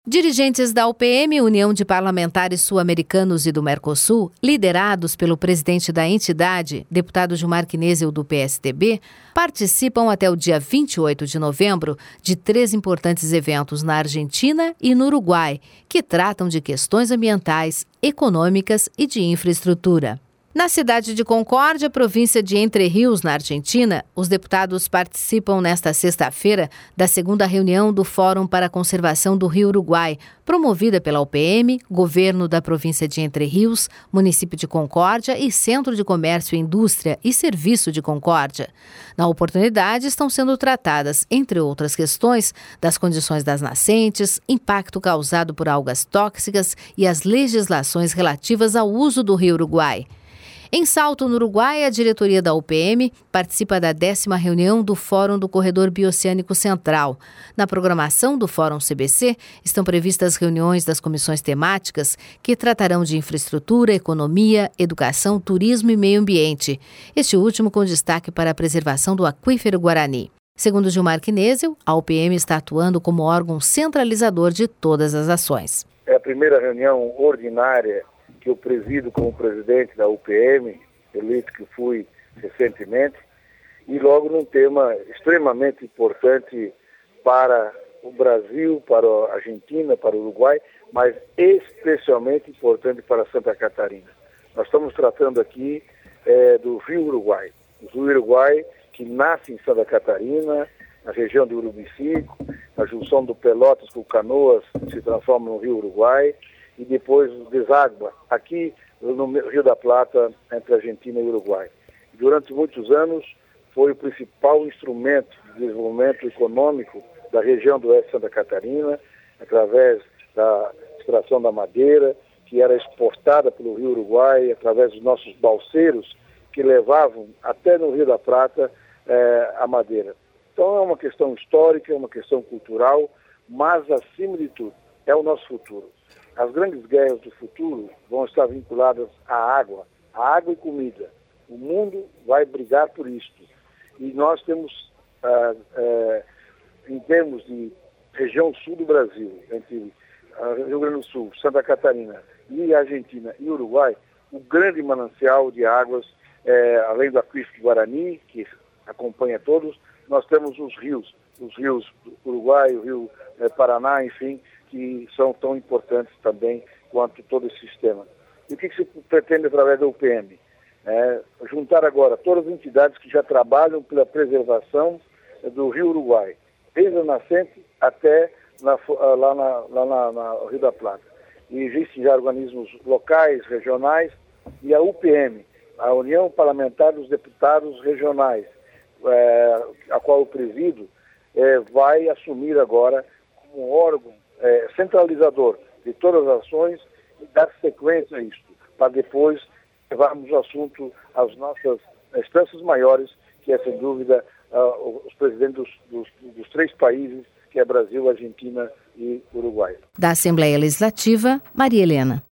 Dirigentes da UPM, União de Parlamentares Sul-Americanos e do Mercosul, liderados pelo presidente da entidade, deputado Gilmar Knesel do PSDB, participam até o dia 28 de novembro de 3 importantes eventos na Argentina e no Uruguai, que tratam de questões ambientais, econômicas e de infraestrutura. Na cidade de Concórdia, província de Entre Rios, na Argentina, os deputados participam nesta sexta-feira da segunda reunião do Fórum para a Conservação do Rio Uruguai, promovida pela UPM, Governo da província de Entre Rios, município de Concórdia e Centro de Comércio, Indústria e Serviço de Concórdia. Na oportunidade, estão sendo tratadas, entre outras questões, das condições das nascentes, impacto causado por algas tóxicas e as legislações relativas ao uso do Rio Uruguai. Em Salto, no Uruguai, a diretoria da UPM participa da 10ª reunião do Fórum do Corredor Bioceânico Central. Na programação do Fórum CBC estão previstas reuniões das comissões temáticas que tratarão de infraestrutura, economia, educação, turismo e meio ambiente. Este último com destaque para a preservação do aquífero Guarani. Segundo Gilmar Knesel, a UPM está atuando como órgão centralizador de todas as ações. É a primeira reunião ordinária que eu presido como presidente da UPM, eleito que fui recentemente, e logo num tema extremamente importante para o Brasil, para a Argentina, para o Uruguai, mas especialmente importante para Santa Catarina. Nós estamos tratando aqui do Rio Uruguai. O Rio Uruguai que nasce em Santa Catarina, na região de Urubici, na junção do Pelotas com Canoas, se transforma no Rio Uruguai, e depois deságua aqui no Rio da Plata, entre Argentina e Uruguai. Durante muitos anos foi o principal instrumento de desenvolvimento econômico da região do oeste de Santa Catarina, através da extração da madeira, que era exportada pelo Rio Uruguai, através dos nossos balseiros, que levavam até no Rio da Plata a madeira. Então é uma questão histórica, é uma questão cultural, mas acima de tudo é o nosso futuro. As grandes guerras do futuro vão estar vinculadas à água e comida. O mundo vai brigar por isto. E nós temos, em termos de região sul do Brasil, entre Rio Grande do Sul, Santa Catarina e Argentina e Uruguai, o grande manancial de águas, além do aquífero Guarani, que acompanha todos, nós temos os rios do Uruguai, o Rio Paraná, enfim, que são tão importantes também quanto todo esse sistema. E o que se pretende através da UPM? Juntar agora todas as entidades que já trabalham pela preservação do Rio Uruguai, desde a nascente até lá no Rio da Plata. E existem já organismos locais, regionais, e a UPM, a União Parlamentar dos Deputados Regionais, a qual eu presido, vai assumir agora como órgão centralizador de todas as ações e dar sequência a isto, para depois levarmos o assunto às nossas instâncias maiores, que é, sem dúvida, os presidentes dos 3 países, que é Brasil, Argentina e Uruguai. Da Assembleia Legislativa, Maria Helena.